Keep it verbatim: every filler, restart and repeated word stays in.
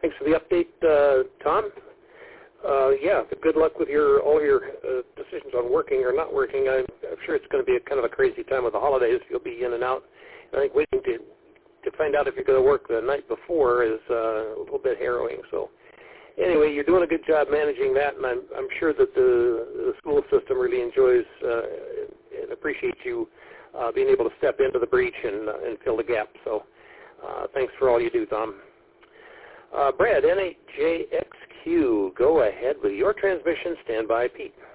Thanks for the update, uh, Tom. Uh, yeah, good luck with your all your uh, decisions on working or not working. I'm, I'm sure it's going to be a kind of a crazy time with the holidays. You'll be in and out. I think waiting to to find out if you're going to work the night before is uh, a little bit harrowing. So anyway, you're doing a good job managing that, and I'm I'm sure that the the school system really enjoys uh, and appreciates you uh, being able to step into the breach and uh, and fill the gap. So uh, thanks for all you do, Tom. Uh, Brad, N eight J X Q, go ahead with your transmission. Stand by, Pete.